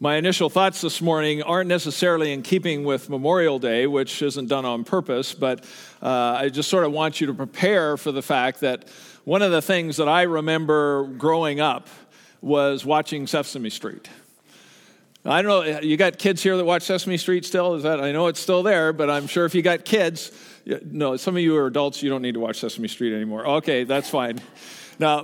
My initial thoughts this morning aren't necessarily in keeping with Memorial Day, which isn't done on purpose, but I just sort of want you to prepare for the fact that one of the things that I remember growing up was watching Sesame Street. I don't know, you got kids here that watch Sesame Street still? I know it's still there, but I'm sure if you got kids, no, some of you are adults, you don't need to watch Sesame Street anymore. Okay, that's fine. No,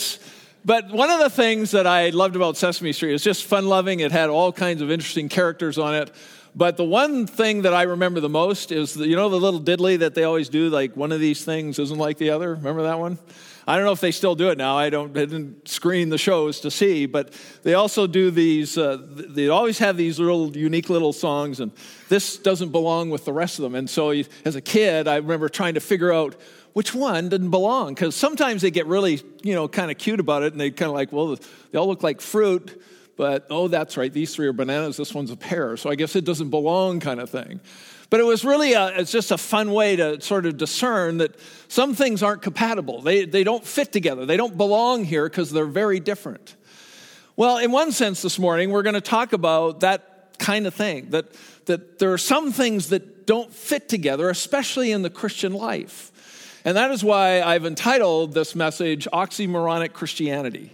But one of the things that I loved about Sesame Street is just fun-loving. It had all kinds of interesting characters on it. But the one thing that I remember the most is, the little diddly that they always do, like one of these things isn't like the other. Remember that one? I don't know if they still do it now. I didn't screen the shows to see, but they also do these, they always have these unique little songs, and this doesn't belong with the rest of them. And so as a kid, I remember trying to figure out which one didn't belong, because sometimes they get really, kind of cute about it, and they kind of like, well, they all look like fruit, but, oh, that's right, these three are bananas, this one's a pear, so I guess it doesn't belong kind of thing. But it was really, it's just a fun way to sort of discern that some things aren't compatible. They don't fit together. They don't belong here because they're very different. Well, in one sense this morning, we're going to talk about that kind of thing, that there are some things that don't fit together, especially in the Christian life. And that is why I've entitled this message, Oxymoronic Christianity.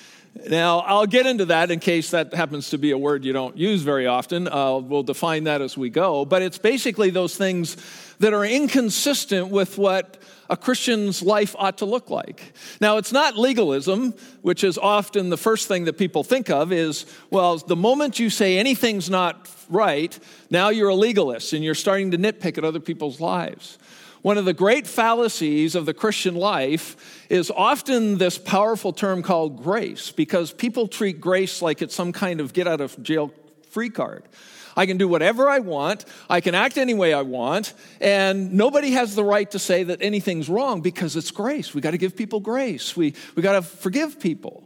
Now, I'll get into that in case that happens to be a word you don't use very often. We'll define that as we go. But it's basically those things that are inconsistent with what a Christian's life ought to look like. Now, it's not legalism, which is often the first thing that people think of is, well, the moment you say anything's not right, now you're a legalist and you're starting to nitpick at other people's lives. One of the great fallacies of the Christian life is often this powerful term called grace, because people treat grace like it's some kind of get-out-of-jail-free card. I can do whatever I want, I can act any way I want, and nobody has the right to say that anything's wrong because it's grace. We got to give people grace. We got to forgive people.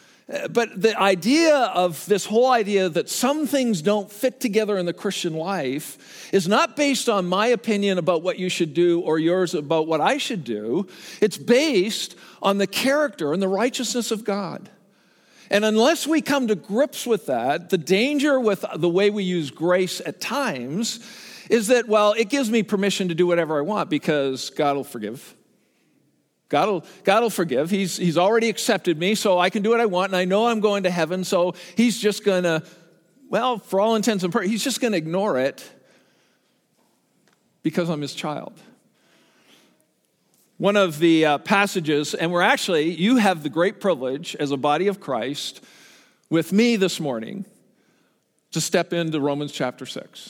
But the idea of this whole idea that some things don't fit together in the Christian life is not based on my opinion about what you should do or yours about what I should do. It's based on the character and the righteousness of God. And unless we come to grips with that, the danger with the way we use grace at times is that, well, it gives me permission to do whatever I want because God will forgive. God will forgive. He's already accepted me, so I can do what I want, and I know I'm going to heaven, so he's just going to, well, for all intents and purposes, he's just going to ignore it because I'm his child. One of the passages, and you have the great privilege as a body of Christ with me this morning to step into Romans chapter 6.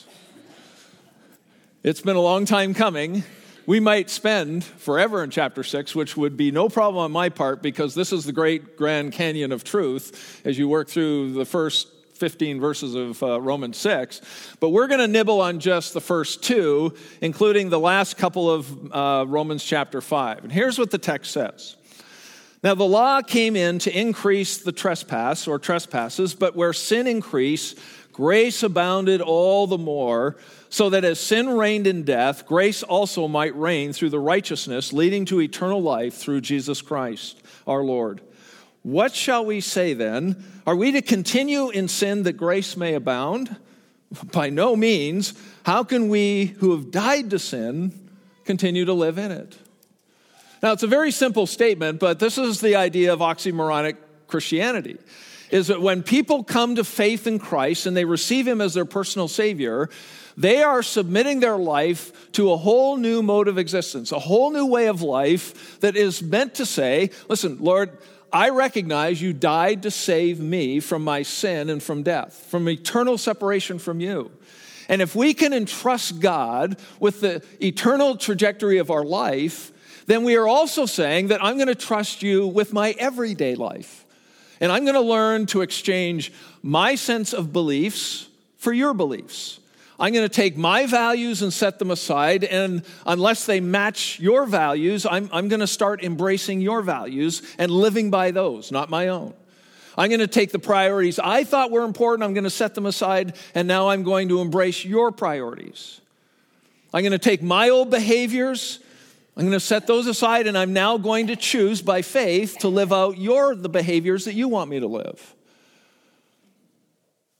It's been a long time coming. We might spend forever in chapter 6, which would be no problem on my part because this is the great Grand Canyon of truth as you work through the first 15 verses of Romans 6. But we're going to nibble on just the first two, including the last couple of Romans chapter 5. And here's what the text says. Now, the law came in to increase the trespasses, but where sin increased, grace abounded all the more, so that as sin reigned in death, grace also might reign through the righteousness leading to eternal life through Jesus Christ, our Lord. What shall we say then? Are we to continue in sin that grace may abound? By no means. How can we who have died to sin continue to live in it? Now, it's a very simple statement, but this is the idea of oxymoronic Christianity, is that when people come to faith in Christ and they receive him as their personal Savior, they are submitting their life to a whole new mode of existence, a whole new way of life that is meant to say, listen, Lord, I recognize you died to save me from my sin and from death, from eternal separation from you. And if we can entrust God with the eternal trajectory of our life, then we are also saying that I'm going to trust you with my everyday life. And I'm going to learn to exchange my sense of beliefs for your beliefs. I'm going to take my values and set them aside, and unless they match your values, I'm going to start embracing your values and living by those, not my own. I'm going to take the priorities I thought were important, I'm going to set them aside, and now I'm going to embrace your priorities. I'm going to take my old behaviors, I'm going to set those aside, and I'm now going to choose by faith to live out the behaviors that you want me to live.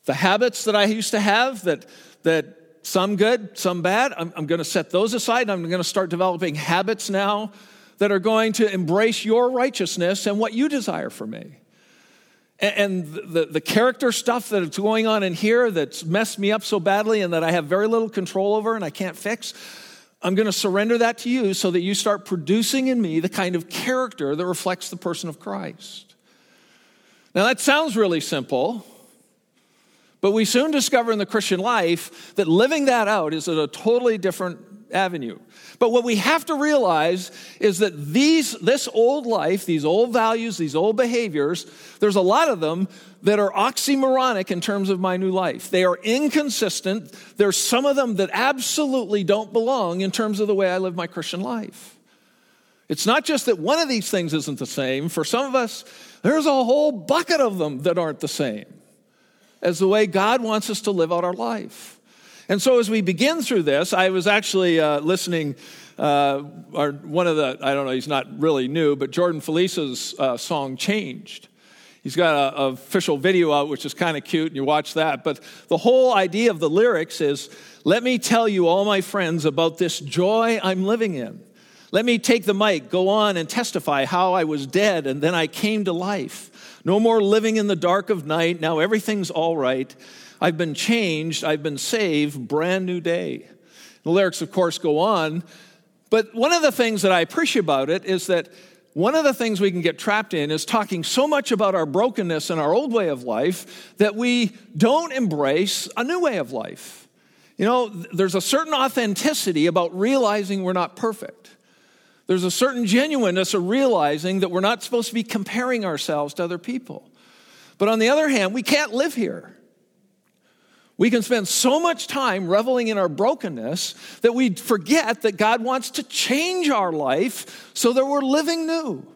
The habits that I used to have that some good, some bad, I'm going to set those aside, and I'm going to start developing habits now that are going to embrace your righteousness and what you desire for me. And the character stuff that's going on in here that's messed me up so badly and that I have very little control over and I can't fix, I'm going to surrender that to you so that you start producing in me the kind of character that reflects the person of Christ. Now that sounds really simple, but we soon discover in the Christian life that living that out is at a totally different avenue. But what we have to realize is that this old life, these old values, these old behaviors, there's a lot of them that are oxymoronic in terms of my new life. They are inconsistent. There's some of them that absolutely don't belong in terms of the way I live my Christian life. It's not just that one of these things isn't the same. For some of us, there's a whole bucket of them that aren't the same as the way God wants us to live out our life. And so as we begin through this, I was actually listening, one of the, I don't know, he's not really new, but Jordan Felice's song, Changed. He's got an official video out, which is kind of cute, and you watch that. But the whole idea of the lyrics is, let me tell you, all my friends, about this joy I'm living in. Let me take the mic, go on and testify how I was dead and then I came to life. No more living in the dark of night. Now everything's all right. I've been changed. I've been saved. Brand new day. The lyrics, of course, go on. But one of the things that I appreciate about it is that one of the things we can get trapped in is talking so much about our brokenness and our old way of life that we don't embrace a new way of life. You know, there's a certain authenticity about realizing we're not perfect. There's a certain genuineness of realizing that we're not supposed to be comparing ourselves to other people. But on the other hand, we can't live here. We can spend so much time reveling in our brokenness that we forget that God wants to change our life so that we're living new.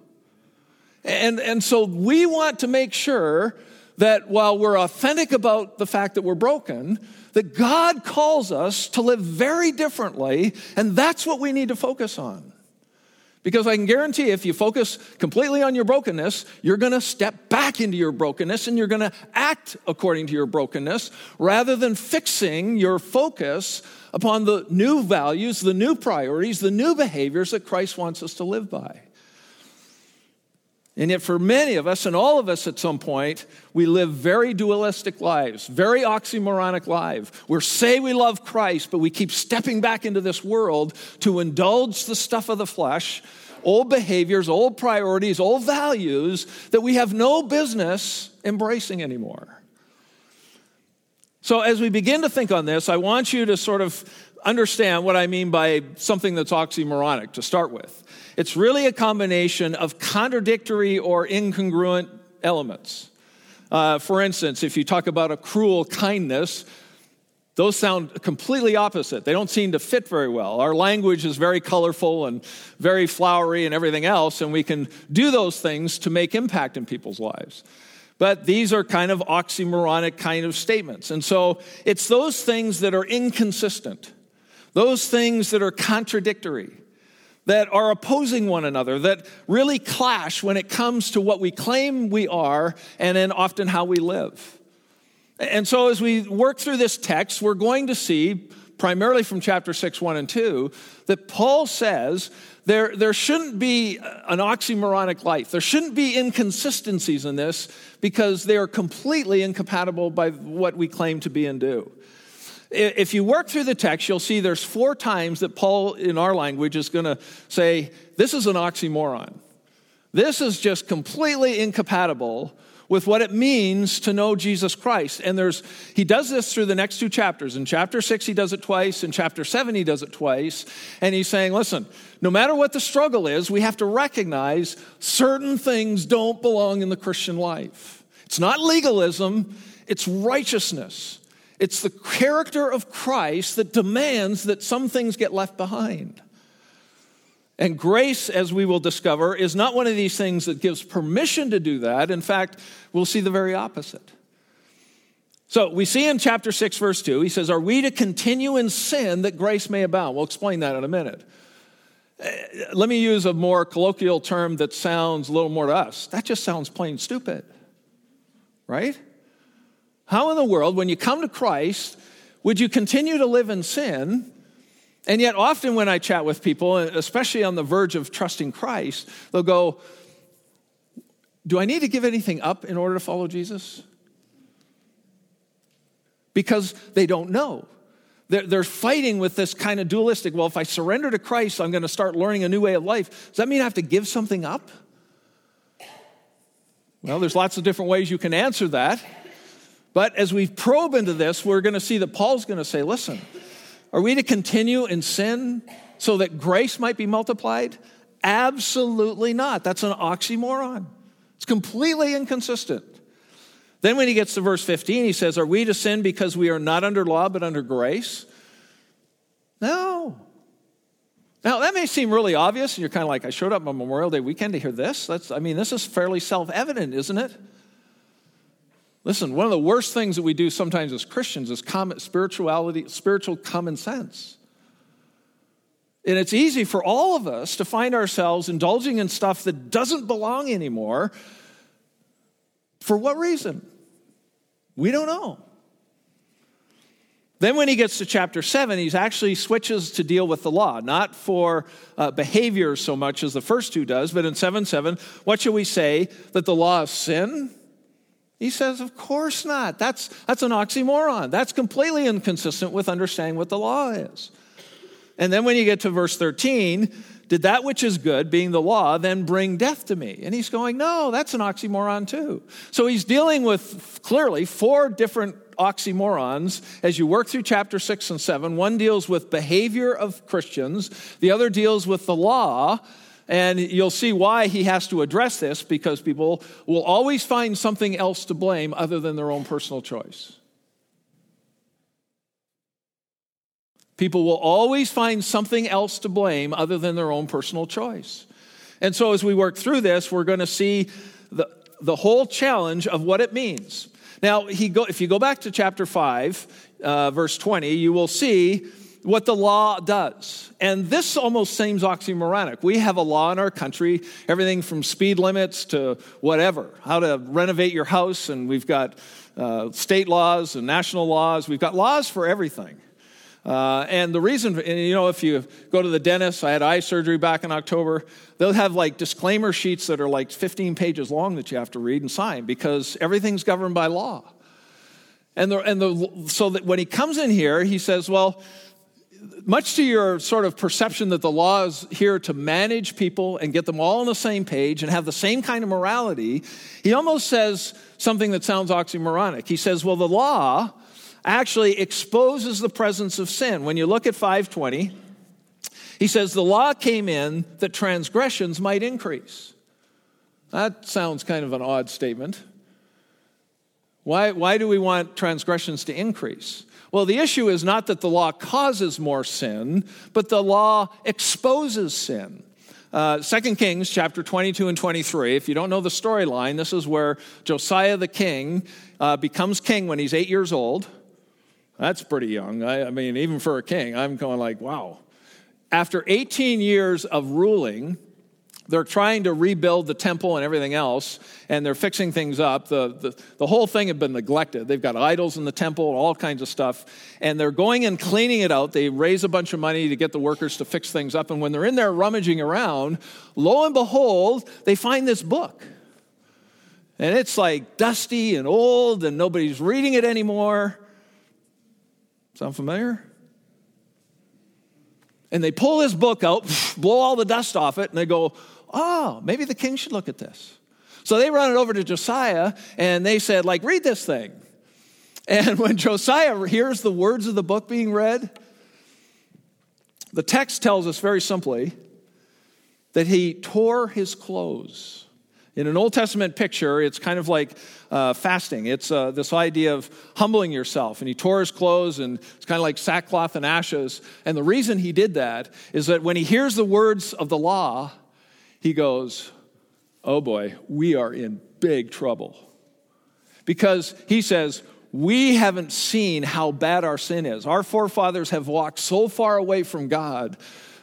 And so we want to make sure that while we're authentic about the fact that we're broken, that God calls us to live very differently, and that's what we need to focus on. Because I can guarantee if you focus completely on your brokenness, you're going to step back into your brokenness and you're going to act according to your brokenness rather than fixing your focus upon the new values, the new priorities, the new behaviors that Christ wants us to live by. And yet for many of us, and all of us at some point, we live very dualistic lives, very oxymoronic lives. We say we love Christ, but we keep stepping back into this world to indulge the stuff of the flesh, old behaviors, old priorities, old values that we have no business embracing anymore. So as we begin to think on this, I want you to sort of understand what I mean by something that's oxymoronic to start with. It's really a combination of contradictory or incongruent elements. For instance, if you talk about a cruel kindness, those sound completely opposite. They don't seem to fit very well. Our language is very colorful and very flowery and everything else, and we can do those things to make impact in people's lives. But these are kind of oxymoronic kind of statements. And so it's those things that are inconsistent, those things that are contradictory, that are opposing one another, that really clash when it comes to what we claim we are and then often how we live. And so as we work through this text, we're going to see, primarily from chapter 6, 1 and 2, that Paul says there shouldn't be an oxymoronic life. There shouldn't be inconsistencies in this because they are completely incompatible by what we claim to be and do. If you work through the text, you'll see there's 4 times that Paul, in our language, is going to say, this is an oxymoron. This is just completely incompatible with what it means to know Jesus Christ. And he does this through the next 2 chapters. In chapter 6, he does it twice. In chapter 7, he does it twice. And he's saying, listen, no matter what the struggle is, we have to recognize certain things don't belong in the Christian life. It's not legalism, it's righteousness. It's the character of Christ that demands that some things get left behind. And grace, as we will discover, is not one of these things that gives permission to do that. In fact, we'll see the very opposite. So we see in chapter 6, verse 2, he says, are we to continue in sin that grace may abound? We'll explain that in a minute. Let me use a more colloquial term that sounds a little more to us. That just sounds plain stupid, right? How in the world, when you come to Christ, would you continue to live in sin? And yet often when I chat with people, especially on the verge of trusting Christ, they'll go, do I need to give anything up in order to follow Jesus? Because they don't know. They're fighting with this kind of dualistic, well, if I surrender to Christ, I'm going to start learning a new way of life. Does that mean I have to give something up? Well, there's lots of different ways you can answer that. But as we probe into this, we're going to see that Paul's going to say, listen, are we to continue in sin so that grace might be multiplied? Absolutely not. That's an oxymoron. It's completely inconsistent. Then when he gets to verse 15, he says, are we to sin because we are not under law but under grace? No. Now, that may seem really obvious, and you're kind of like, I showed up on Memorial Day weekend to hear this. This is fairly self-evident, isn't it? Listen, one of the worst things that we do sometimes as Christians is spiritual common sense. And it's easy for all of us to find ourselves indulging in stuff that doesn't belong anymore. For what reason? We don't know. Then when he gets to chapter 7, he actually switches to deal with the law, not for behavior so much as the first two does, but in 7:7, what shall we say? That the law is sin? He says, of course not. That's an oxymoron. That's completely inconsistent with understanding what the law is. And then when you get to verse 13, did that which is good, being the law, then bring death to me? And he's going, no, that's an oxymoron too. So he's dealing with, clearly, 4 different oxymorons as you work through chapter 6 and 7. One deals with behavior of Christians. The other deals with the law. And you'll see why he has to address this, because people will always find something else to blame other than their own personal choice. People will always find something else to blame other than their own personal choice. And so as we work through this, we're going to see the whole challenge of what it means. Now, if you go back to chapter 5, verse 20, you will see what the law does. And this almost seems oxymoronic. We have a law in our country, everything from speed limits to whatever, how to renovate your house, and we've got state laws and national laws. We've got laws for everything. And the reason, if you go to the dentist, I had eye surgery back in October, they'll have like disclaimer sheets that are like 15 pages long that you have to read and sign because everything's governed by law. So that when he comes in here, he says, well, much to your sort of perception that the law is here to manage people and get them all on the same page and have the same kind of morality, he almost says something that sounds oxymoronic. He says, well, the law actually exposes the presence of sin. When you look at 5:20, he says the law came in that transgressions might increase. That sounds kind of an odd statement. Why do we want transgressions to increase? Well, the issue is not that the law causes more sin, but the law exposes sin. 2 Kings chapter 22 and 23, if you don't know the storyline, this is where Josiah the king becomes king when he's 8 years old. That's pretty young. I mean, even for a king, I'm going like, wow. After 18 years of ruling, they're trying to rebuild the temple and everything else, and they're fixing things up. The whole thing had been neglected. They've got idols in the temple, all kinds of stuff, and they're going and cleaning it out. They raise a bunch of money to get the workers to fix things up, and when they're in there rummaging around, lo and behold, they find this book. And it's like dusty and old, and nobody's reading it anymore. Sound familiar? And they pull this book out, blow all the dust off it, and they go, oh, maybe the king should look at this. So they run it over to Josiah, and they said, read this thing. And when Josiah hears the words of the book being read, the text tells us very simply that he tore his clothes. In an Old Testament picture, it's kind of like fasting. It's this idea of humbling yourself. And he tore his clothes, and it's kind of like sackcloth and ashes. And the reason he did that is that when he hears the words of the law, he goes, oh boy, we are in big trouble. Because he says, we haven't seen how bad our sin is. Our forefathers have walked so far away from God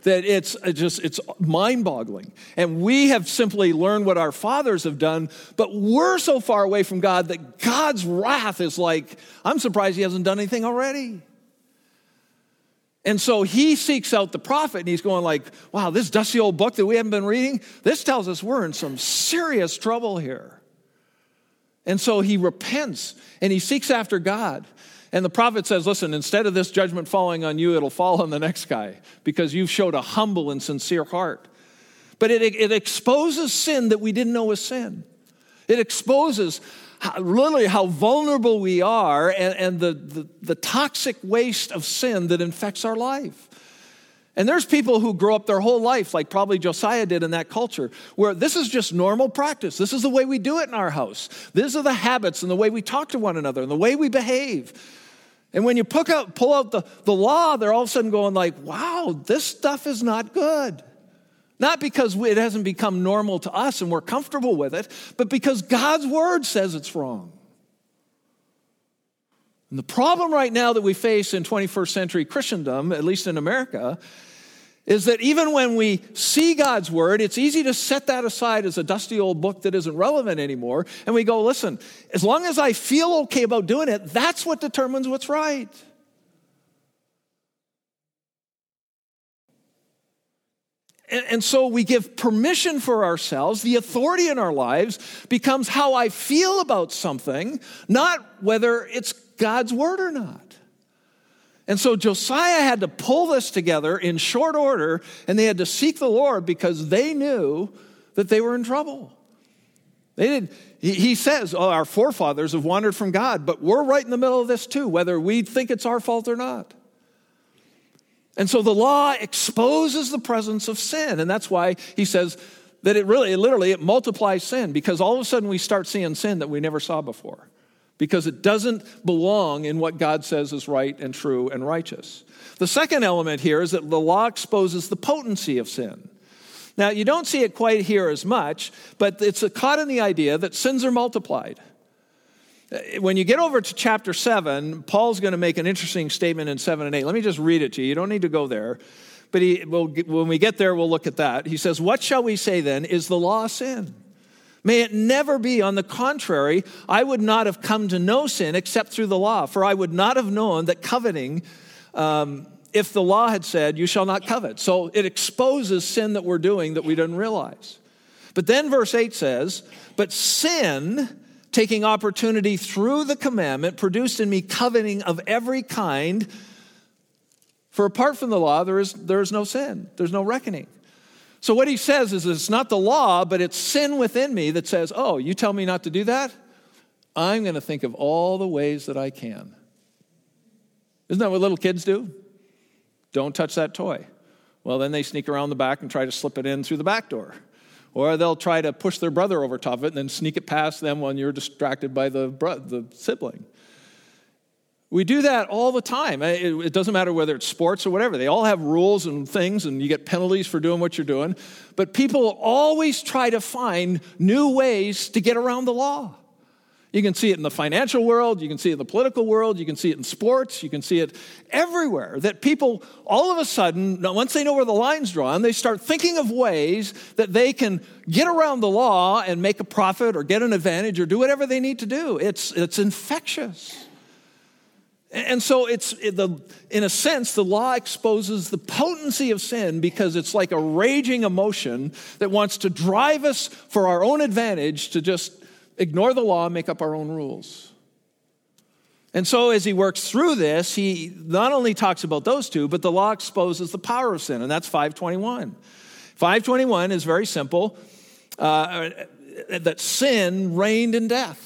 that it's mind-boggling. And we have simply learned what our fathers have done, but we're so far away from God that God's wrath is like, I'm surprised he hasn't done anything already. And so he seeks out the prophet, and he's going like, wow, this dusty old book that we haven't been reading, this tells us we're in some serious trouble here. And so he repents, and he seeks after God. And the prophet says, listen, instead of this judgment falling on you, it'll fall on the next guy because you've showed a humble and sincere heart. But it exposes sin that we didn't know was sin. It exposes literally how vulnerable we are and the toxic waste of sin that infects our life. And there's people who grow up their whole life, like probably Josiah did in that culture, where this is just normal practice. This is the way we do it in our house. These are the habits and the way we talk to one another and the way we behave. And when you pull out the law, they're all of a sudden going like, wow, this stuff is not good. Not because it hasn't become normal to us and we're comfortable with it, but because God's word says it's wrong. And the problem right now that we face in 21st century Christendom, at least in America, is that even when we see God's word, it's easy to set that aside as a dusty old book that isn't relevant anymore. And we go, listen, as long as I feel okay about doing it, that's what determines what's right. And so we give permission for ourselves. The authority in our lives becomes how I feel about something, not whether it's God's word or not. And so Josiah had to pull this together in short order, and they had to seek the Lord because they knew that they were in trouble. He says, our forefathers have wandered from God, but we're right in the middle of this too, whether we think it's our fault or not. And so the law exposes the presence of sin, and that's why he says that it multiplies sin, because all of a sudden we start seeing sin that we never saw before. Because it doesn't belong in what God says is right and true and righteous. The second element here is that the law exposes the potency of sin. Now, you don't see it quite here as much, but it's caught in the idea that sins are multiplied. When you get over to chapter 7, Paul's going to make an interesting statement in 7 and 8. Let me just read it to you. You don't need to go there. But when we get there, we'll look at that. He says, "What shall we say then? Is the law sin? May it never be. On the contrary, I would not have come to know sin except through the law. For I would not have known that coveting, if the law had said, you shall not covet." So it exposes sin that we're doing that we didn't realize. But then verse 8 says, "But sin, taking opportunity through the commandment, produced in me coveting of every kind. For apart from the law, there is no sin. There's no reckoning." So what he says is it's not the law, but it's sin within me that says, oh, you tell me not to do that? I'm going to think of all the ways that I can. Isn't that what little kids do? Don't touch that toy. Well, then they sneak around the back and try to slip it in through the back door. Or they'll try to push their brother over top of it and then sneak it past them when you're distracted by the sibling. We do that all the time. It doesn't matter whether it's sports or whatever. They all have rules and things, and you get penalties for doing what you're doing. But people always try to find new ways to get around the law. You can see it in the financial world. You can see it in the political world. You can see it in sports. You can see it everywhere. That people, all of a sudden, once they know where the line's drawn, they start thinking of ways that they can get around the law and make a profit or get an advantage or do whatever they need to do. It's infectious. And so in a sense, the law exposes the potency of sin because it's like a raging emotion that wants to drive us for our own advantage to just ignore the law and make up our own rules. And so as he works through this, he not only talks about those two, but the law exposes the power of sin, and that's 5:21. 5:21 is very simple, that sin reigned in death.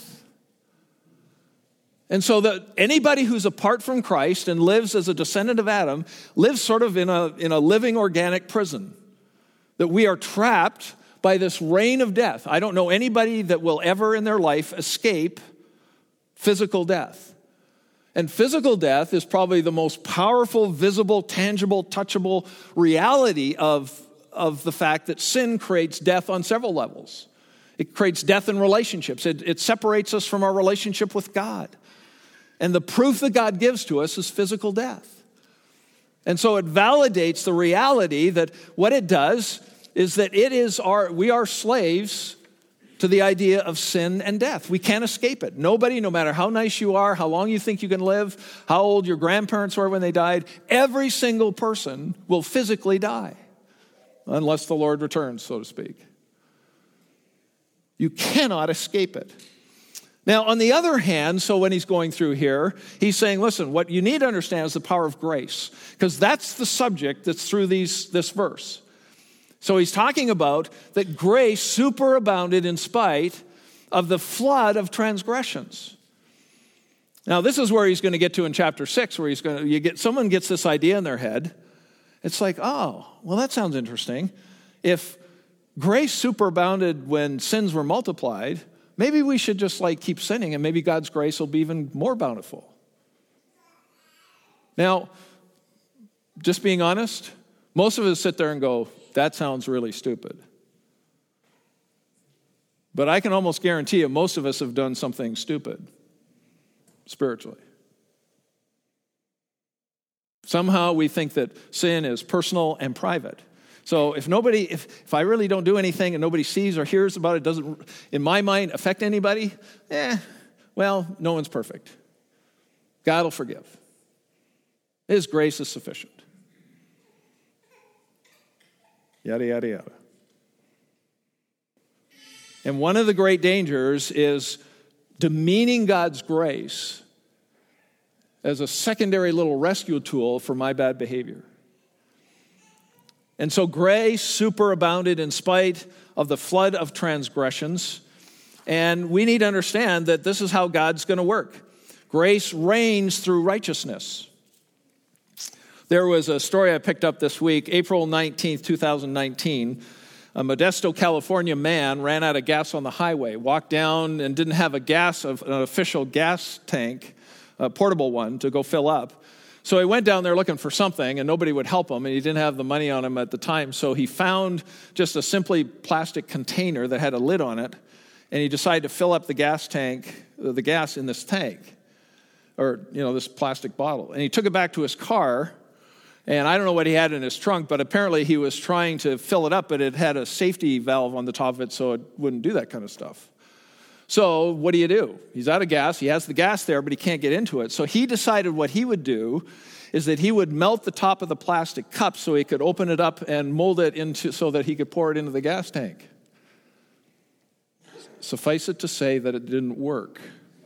And so that anybody who's apart from Christ and lives as a descendant of Adam lives sort of in a living organic prison. That we are trapped by this reign of death. I don't know anybody that will ever in their life escape physical death. And physical death is probably the most powerful, visible, tangible, touchable reality of the fact that sin creates death on several levels. It creates death in relationships. It separates us from our relationship with God. And the proof that God gives to us is physical death. And so it validates the reality that what it does is that we are slaves to the idea of sin and death. We can't escape it. Nobody, no matter how nice you are, how long you think you can live, how old your grandparents were when they died, every single person will physically die unless the Lord returns, so to speak. You cannot escape it. Now, on the other hand, so when he's going through here, he's saying, listen, what you need to understand is the power of grace, because that's the subject that's through this verse. So he's talking about that grace superabounded in spite of the flood of transgressions. Now, this is where he's going to get to in chapter 6, where someone gets this idea in their head. It's like, oh, well, that sounds interesting. If grace superabounded when sins were multiplied, maybe we should just keep sinning, and maybe God's grace will be even more bountiful. Now, just being honest, most of us sit there and go, that sounds really stupid. But I can almost guarantee you most of us have done something stupid spiritually. Somehow we think that sin is personal and private. So if I really don't do anything and nobody sees or hears about it, doesn't, in my mind, affect anybody, well, no one's perfect. God will forgive. His grace is sufficient. Yada, yada, yada. And one of the great dangers is demeaning God's grace as a secondary little rescue tool for my bad behavior. And so grace superabounded in spite of the flood of transgressions. And we need to understand that this is how God's going to work. Grace reigns through righteousness. There was a story I picked up this week, April 19th, 2019. A Modesto, California man ran out of gas on the highway, walked down and didn't have an official gas tank, a portable one, to go fill up. So he went down there looking for something, and nobody would help him, and he didn't have the money on him at the time. So he found just a simply plastic container that had a lid on it, and he decided to fill up the gas in this tank, or this plastic bottle. And he took it back to his car, and I don't know what he had in his trunk, but apparently he was trying to fill it up, but it had a safety valve on the top of it, so it wouldn't do that kind of stuff. So what do? He's out of gas. He has the gas there, but he can't get into it. So he decided what he would do is that he would melt the top of the plastic cup so he could open it up and mold it so that he could pour it into the gas tank. Suffice it to say that it didn't work.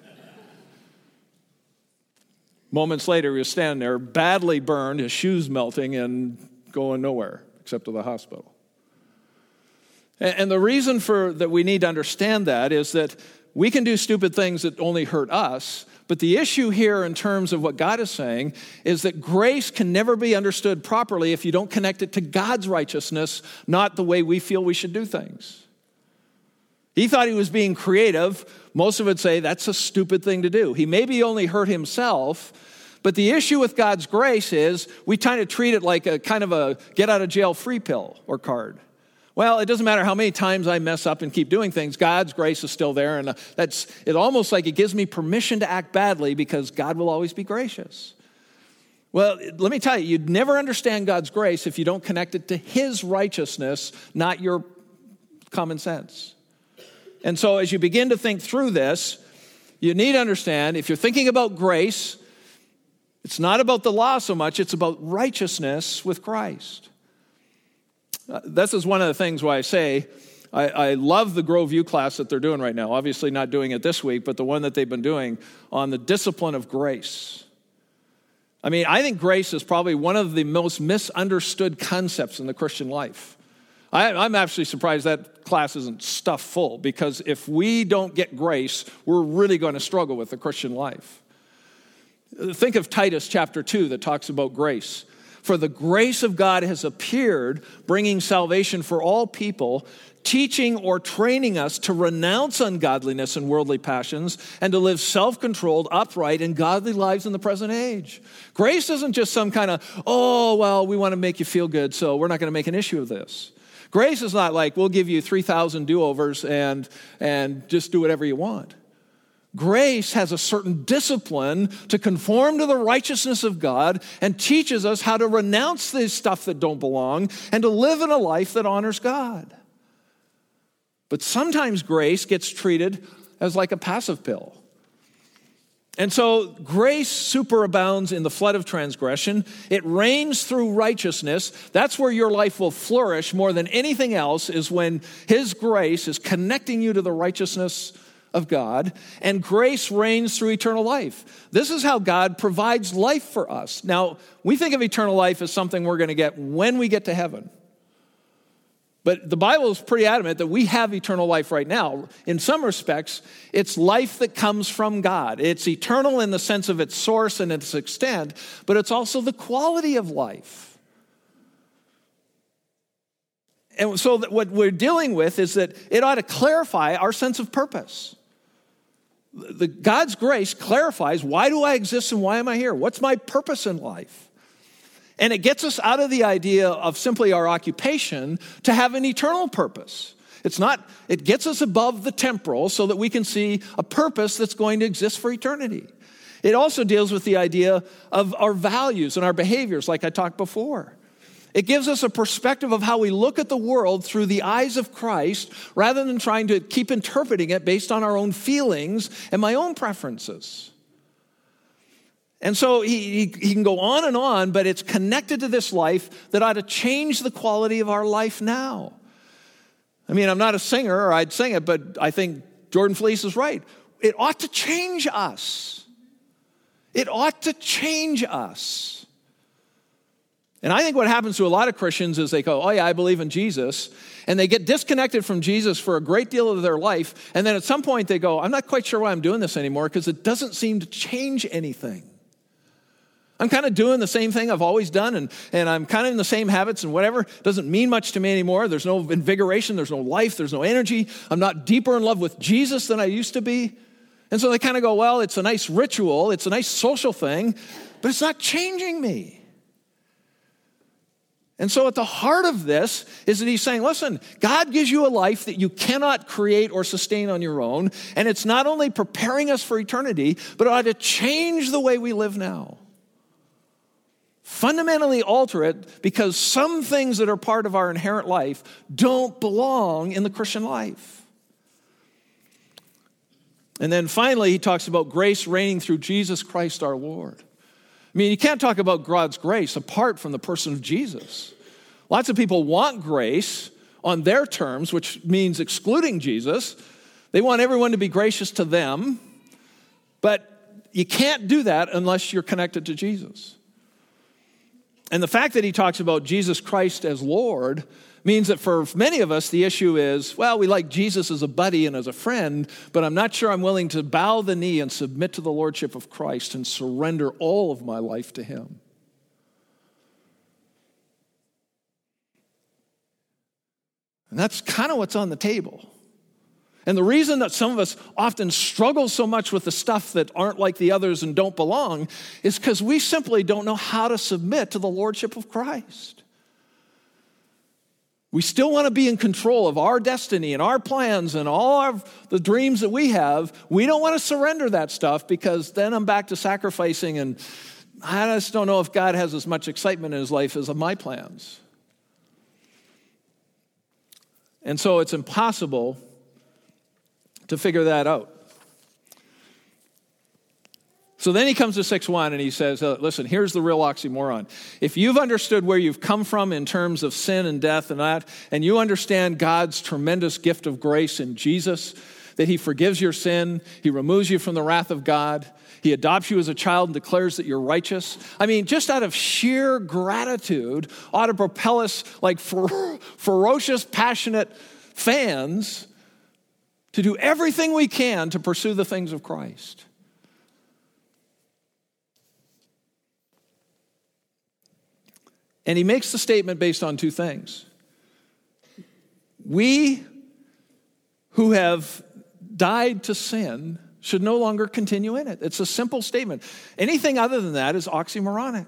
Moments later, he was standing there, badly burned, his shoes melting, and going nowhere except to the hospital. And the reason that we need to understand that is that we can do stupid things that only hurt us, but the issue here in terms of what God is saying is that grace can never be understood properly if you don't connect it to God's righteousness, not the way we feel we should do things. He thought he was being creative. Most of us would say that's a stupid thing to do. He maybe only hurt himself, but the issue with God's grace is we kind of treat it like a kind of a get-out-of-jail-free pill or card. Well, it doesn't matter how many times I mess up and keep doing things, God's grace is still there, and it's almost like it gives me permission to act badly because God will always be gracious. Well, let me tell you, you'd never understand God's grace if you don't connect it to His righteousness, not your common sense. And so as you begin to think through this, you need to understand, if you're thinking about grace, it's not about the law so much, it's about righteousness with Christ. This is one of the things why I say I love the Grow View class that they're doing right now. Obviously not doing it this week, but the one that they've been doing on the discipline of grace. I mean, I think grace is probably one of the most misunderstood concepts in the Christian life. I'm actually surprised that class isn't stuffed full, because if we don't get grace, we're really going to struggle with the Christian life. Think of Titus chapter 2 that talks about grace. For the grace of God has appeared, bringing salvation for all people, teaching or training us to renounce ungodliness and worldly passions and to live self-controlled, upright, and godly lives in the present age. Grace isn't just some kind of, we want to make you feel good, so we're not going to make an issue of this. Grace is not like, we'll give you 3,000 do-overs and just do whatever you want. Grace has a certain discipline to conform to the righteousness of God and teaches us how to renounce this stuff that don't belong and to live in a life that honors God. But sometimes grace gets treated as like a passive pill. And so grace superabounds in the flood of transgression. It reigns through righteousness. That's where your life will flourish more than anything else, is when His grace is connecting you to the righteousness of God. And grace reigns through eternal life. This is how God provides life for us. Now, we think of eternal life as something we're going to get when we get to heaven. But the Bible is pretty adamant that we have eternal life right now. In some respects, it's life that comes from God. It's eternal in the sense of its source and its extent, but it's also the quality of life. And so what we're dealing with is that it ought to clarify our sense of purpose. God's grace clarifies, why do I exist and why am I here? What's my purpose in life? And it gets us out of the idea of simply our occupation to have an eternal purpose. It gets us above the temporal so that we can see a purpose that's going to exist for eternity. It also deals with the idea of our values and our behaviors, like I talked before. It gives us a perspective of how we look at the world through the eyes of Christ rather than trying to keep interpreting it based on our own feelings and my own preferences. And so he can go on, but it's connected to this life that ought to change the quality of our life now. I mean, I'm not a singer, or I'd sing it, but I think Jordan Felice is right. It ought to change us. It ought to change us. And I think what happens to a lot of Christians is they go, oh yeah, I believe in Jesus, and they get disconnected from Jesus for a great deal of their life, and then at some point they go, I'm not quite sure why I'm doing this anymore because it doesn't seem to change anything. I'm kind of doing the same thing I've always done, and I'm kind of in the same habits and whatever. It doesn't mean much to me anymore. There's no invigoration, there's no life, there's no energy. I'm not deeper in love with Jesus than I used to be. And so they kind of go, well, it's a nice ritual, it's a nice social thing, but it's not changing me. And so at the heart of this is that he's saying, listen, God gives you a life that you cannot create or sustain on your own, and it's not only preparing us for eternity, but it ought to change the way we live now. Fundamentally alter it, because some things that are part of our inherent life don't belong in the Christian life. And then finally, he talks about grace reigning through Jesus Christ our Lord. I mean, you can't talk about God's grace apart from the person of Jesus. Lots of people want grace on their terms, which means excluding Jesus. They want everyone to be gracious to them, but you can't do that unless you're connected to Jesus. And the fact that he talks about Jesus Christ as Lord means that for many of us, the issue is, well, we like Jesus as a buddy and as a friend, but I'm not sure I'm willing to bow the knee and submit to the lordship of Christ and surrender all of my life to him. And that's kind of what's on the table. And the reason that some of us often struggle so much with the stuff that aren't like the others and don't belong is because we simply don't know how to submit to the lordship of Christ. We still want to be in control of our destiny and our plans and all of the dreams that we have. We don't want to surrender that stuff because then I'm back to sacrificing, and I just don't know if God has as much excitement in his life as my plans. And so it's impossible to figure that out. So then he comes to 6:1 and he says, listen, here's the real oxymoron. If you've understood where you've come from in terms of sin and death and that, and you understand God's tremendous gift of grace in Jesus, that he forgives your sin, he removes you from the wrath of God, he adopts you as a child and declares that you're righteous. I mean, just out of sheer gratitude ought to propel us like ferocious, passionate fans to do everything we can to pursue the things of Christ. And he makes the statement based on two things. We who have died to sin should no longer continue in it. It's a simple statement. Anything other than that is oxymoronic.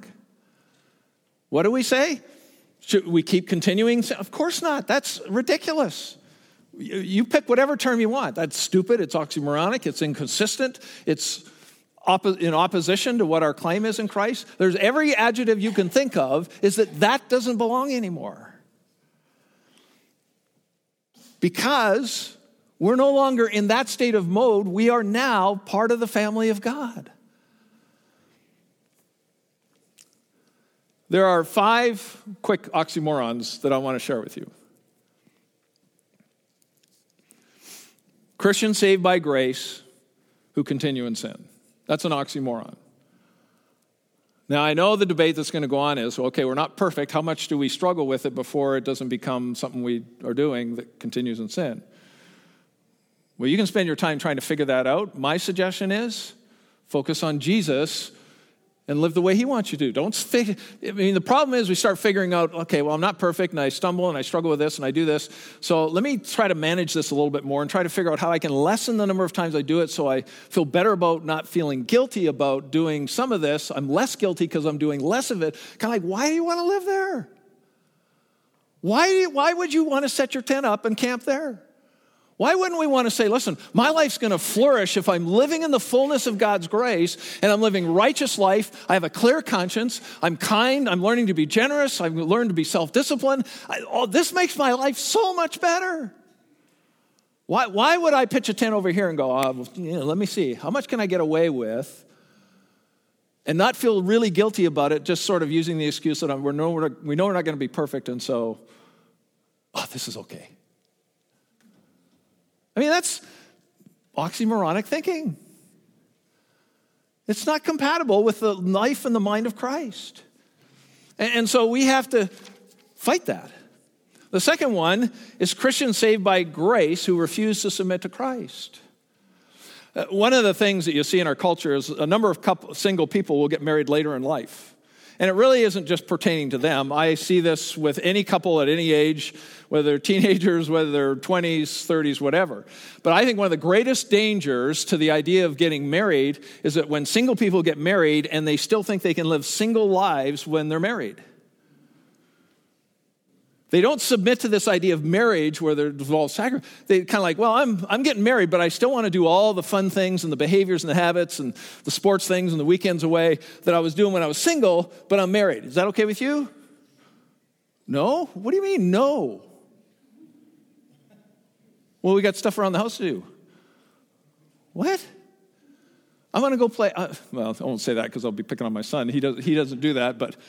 What do we say? Should we keep continuing? Of course not. That's ridiculous. You pick whatever term you want. That's stupid, it's oxymoronic, it's inconsistent, it's in opposition to what our claim is in Christ. There's every adjective you can think of is that doesn't belong anymore. Because we're no longer in that state of mode, we are now part of the family of God. There are 5 quick oxymorons that I want to share with you. Christians saved by grace who continue in sin. That's an oxymoron. Now, I know the debate that's going to go on is, okay, we're not perfect. How much do we struggle with it before it doesn't become something we are doing that continues in sin? Well, you can spend your time trying to figure that out. My suggestion is focus on Jesus and live the way he wants you to. The problem is we start figuring out, okay, well, I'm not perfect, and I stumble, and I struggle with this, and I do this. So let me try to manage this a little bit more and try to figure out how I can lessen the number of times I do it so I feel better about not feeling guilty about doing some of this. I'm less guilty because I'm doing less of it. Kind of like, why do you want to live there? Why would you want to set your tent up and camp there? Why wouldn't we want to say, listen, my life's going to flourish if I'm living in the fullness of God's grace and I'm living righteous life. I have a clear conscience. I'm kind. I'm learning to be generous. I've learned to be self-disciplined. This makes my life so much better. Why would I pitch a tent over here and go, let me see, how much can I get away with and not feel really guilty about it, just sort of using the excuse that we know we're not going to be perfect, and so, this is okay. That's oxymoronic thinking. It's not compatible with the life and the mind of Christ. And so we have to fight that. The second one is Christians saved by grace who refuse to submit to Christ. One of the things that you see in our culture is a number of single people will get married later in life. And it really isn't just pertaining to them. I see this with any couple at any age, whether they're teenagers, whether they're 20s, 30s, whatever. But I think one of the greatest dangers to the idea of getting married is that when single people get married and they still think they can live single lives when they're married. They don't submit to this idea of marriage where they're involved sacrifice. They kind of like, well, I'm getting married, but I still want to do all the fun things and the behaviors and the habits and the sports things and the weekends away that I was doing when I was single, but I'm married. Is that okay with you? No? What do you mean, no? Well, we got stuff around the house to do. What? I'm going to go play. I won't say that because I'll be picking on my son. He doesn't do that, But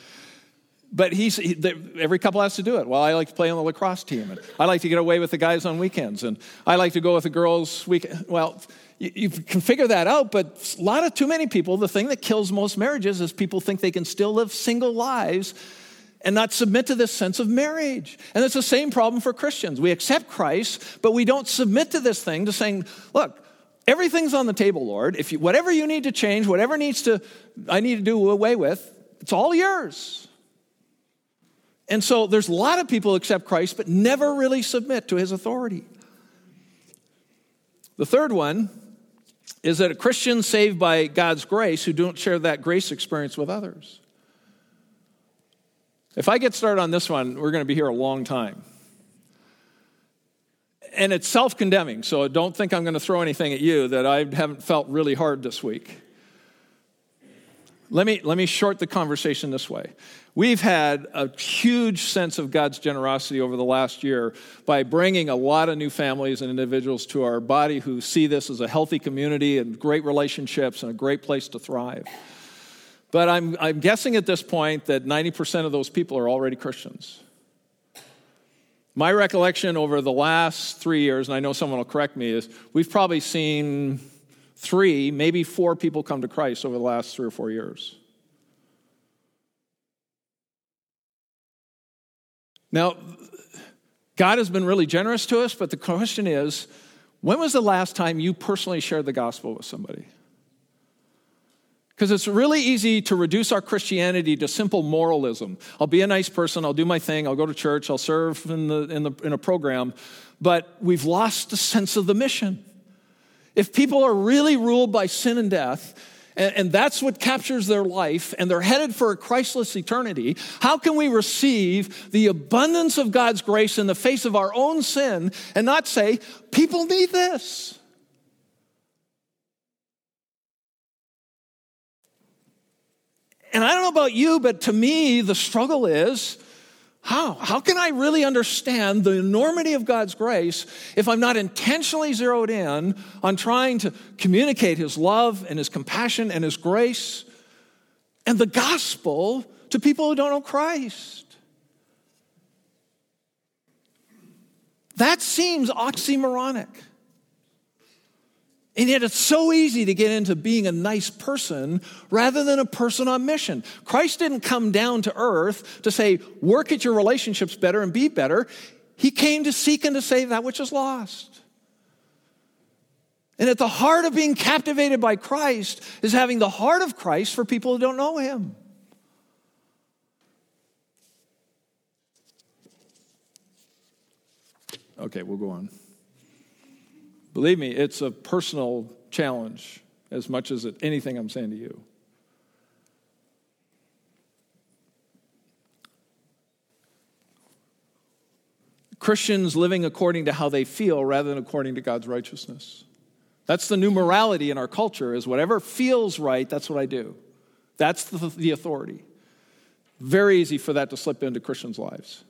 every couple has to do it. Well, I like to play on the lacrosse team, and I like to get away with the guys on weekends, and I like to go with the girls weekend. Well, you can figure that out, but too many people, the thing that kills most marriages is people think they can still live single lives and not submit to this sense of marriage. And it's the same problem for Christians. We accept Christ, but we don't submit to this thing to saying, look, everything's on the table, Lord. Whatever you need to change, whatever I need to do away with, it's all yours. And so there's a lot of people who accept Christ but never really submit to his authority. The third one is that a Christian saved by God's grace who don't share that grace experience with others. If I get started on this one, we're going to be here a long time. And it's self-condemning, so don't think I'm going to throw anything at you that I haven't felt really hard this week. Let me short the conversation this way. We've had a huge sense of God's generosity over the last year by bringing a lot of new families and individuals to our body who see this as a healthy community and great relationships and a great place to thrive. But I'm guessing at this point that 90% of those people are already Christians. My recollection over the last 3 years, and I know someone will correct me, is we've probably seen 3, maybe 4 people come to Christ over the last 3 or 4 years. Now, God has been really generous to us, but the question is, when was the last time you personally shared the gospel with somebody? Because it's really easy to reduce our Christianity to simple moralism. I'll be a nice person, I'll do my thing, I'll go to church, I'll serve in a program, but we've lost the sense of the mission. If people are really ruled by sin and death, and that's what captures their life, and they're headed for a Christless eternity, how can we receive the abundance of God's grace in the face of our own sin and not say, people need this? And I don't know about you, but to me, the struggle is, how can I really understand the enormity of God's grace if I'm not intentionally zeroed in on trying to communicate his love and his compassion and his grace and the gospel to people who don't know Christ? That seems oxymoronic. And yet it's so easy to get into being a nice person rather than a person on mission. Christ didn't come down to earth to say, work at your relationships better and be better. He came to seek and to save that which is lost. And at the heart of being captivated by Christ is having the heart of Christ for people who don't know him. Okay, we'll go on. Believe me, it's a personal challenge as much as anything I'm saying to you. Christians living according to how they feel rather than according to God's righteousness. That's the new morality in our culture, is whatever feels right, that's what I do. That's the authority. Very easy for that to slip into Christians' lives.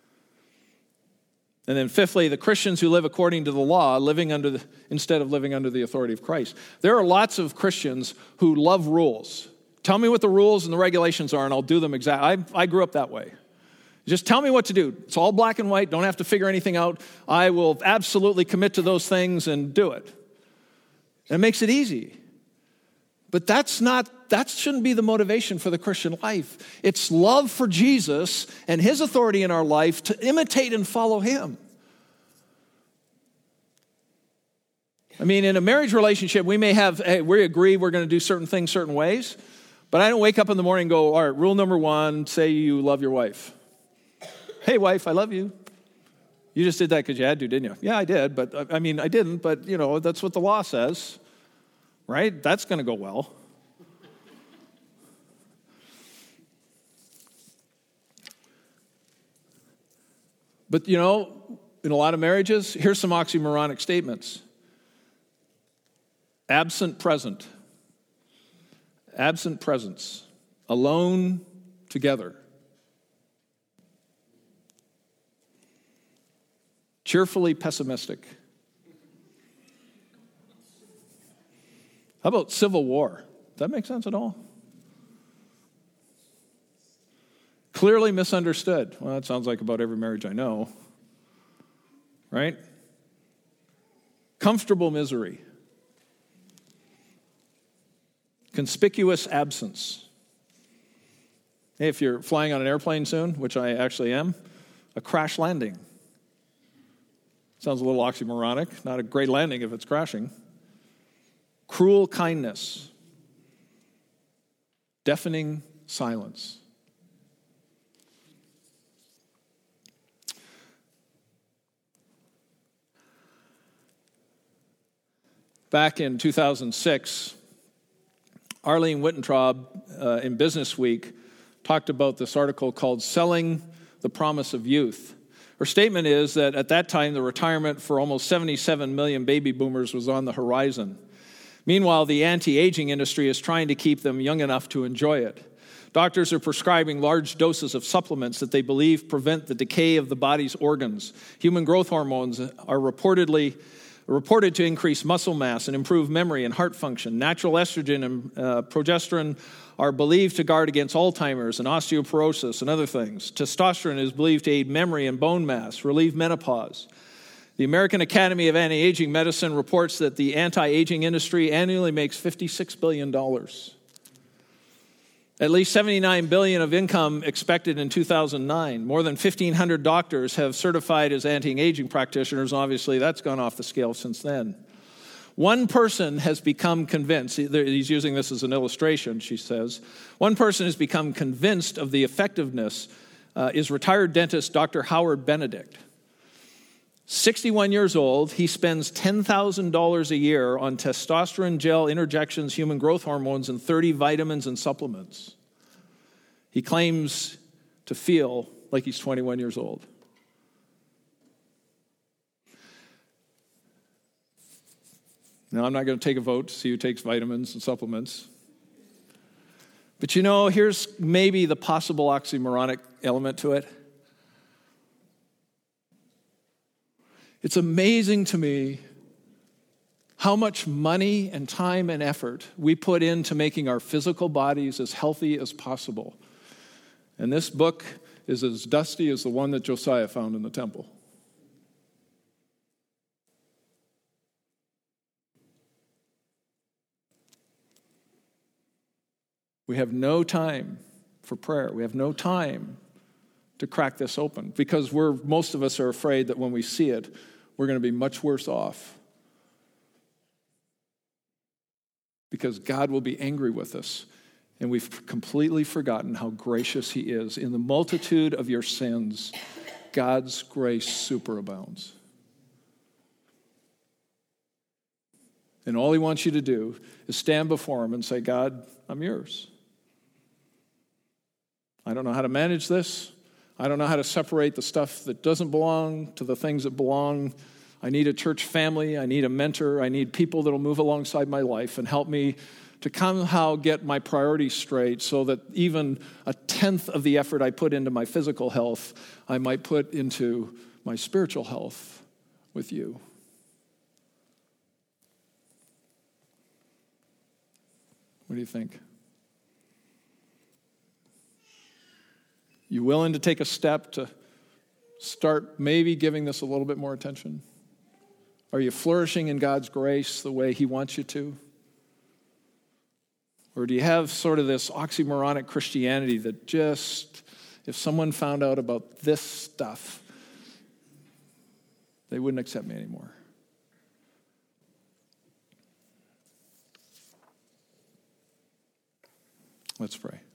And then fifthly, the Christians who live according to the law, instead of living under the authority of Christ. There are lots of Christians who love rules. Tell me what the rules and the regulations are, and I'll do them exactly. I grew up that way. Just tell me what to do. It's all black and white. Don't have to figure anything out. I will absolutely commit to those things and do it. And it makes it easy. But that shouldn't be the motivation for the Christian life. It's love for Jesus and his authority in our life to imitate and follow him. I mean, in a marriage relationship, we may have, we agree we're going to do certain things certain ways, but I don't wake up in the morning and go, all right, rule number 1, say you love your wife. Hey, wife, I love you. You just did that because you had to, didn't you? Yeah, I did, but I didn't, but that's what the law says. Right? That's going to go well. But, in a lot of marriages, here's some oxymoronic statements. Absent, present. Absent, presence. Alone, together. Cheerfully pessimistic. How about civil war? Does that make sense at all? Clearly misunderstood. Well, that sounds like about every marriage I know. Right? Comfortable misery. Conspicuous absence. Hey, if you're flying on an airplane soon, which I actually am, a crash landing. Sounds a little oxymoronic. Not a great landing if it's crashing. Cruel kindness. Deafening silence. Back in 2006, Arlene Wittentraub in Business Week talked about this article called Selling the Promise of Youth. Her statement is that at that time, the retirement for almost 77 million baby boomers was on the horizon. Meanwhile, the anti-aging industry is trying to keep them young enough to enjoy it. Doctors are prescribing large doses of supplements that they believe prevent the decay of the body's organs. Human growth hormones are reported to increase muscle mass and improve memory and heart function. Natural estrogen and progesterone are believed to guard against Alzheimer's and osteoporosis and other things. Testosterone is believed to aid memory and bone mass, relieve menopause. The American Academy of Anti-Aging Medicine reports that the anti-aging industry annually makes $56 billion. At least $79 billion of income expected in 2009. More than 1,500 doctors have certified as anti-aging practitioners. Obviously, that's gone off the scale since then. One person has become convinced, he's using this as an illustration, she says, one person has become convinced of the effectiveness is retired dentist Dr. Howard Benedict. 61 years old, he spends $10,000 a year on testosterone gel interjections, human growth hormones, and 30 vitamins and supplements. He claims to feel like he's 21 years old. Now, I'm not going to take a vote to see who takes vitamins and supplements. But here's maybe the possible oxymoronic element to it. It's amazing to me how much money and time and effort we put into making our physical bodies as healthy as possible. And this book is as dusty as the one that Josiah found in the temple. We have no time for prayer. We have no time to crack this open because most of us are afraid that when we see it, we're going to be much worse off. Because God will be angry with us, and we've completely forgotten how gracious he is. In the multitude of your sins, God's grace superabounds. And all he wants you to do is stand before him and say, God, I'm yours. I don't know how to manage this. I don't know how to separate the stuff that doesn't belong to the things that belong. I need a church family. I need a mentor. I need people that will move alongside my life and help me to somehow get my priorities straight so that even a tenth of the effort I put into my physical health, I might put into my spiritual health with you. What do you think? You willing to take a step to start maybe giving this a little bit more attention? Are you flourishing in God's grace the way he wants you to? Or do you have sort of this oxymoronic Christianity that just, if someone found out about this stuff, they wouldn't accept me anymore? Let's pray.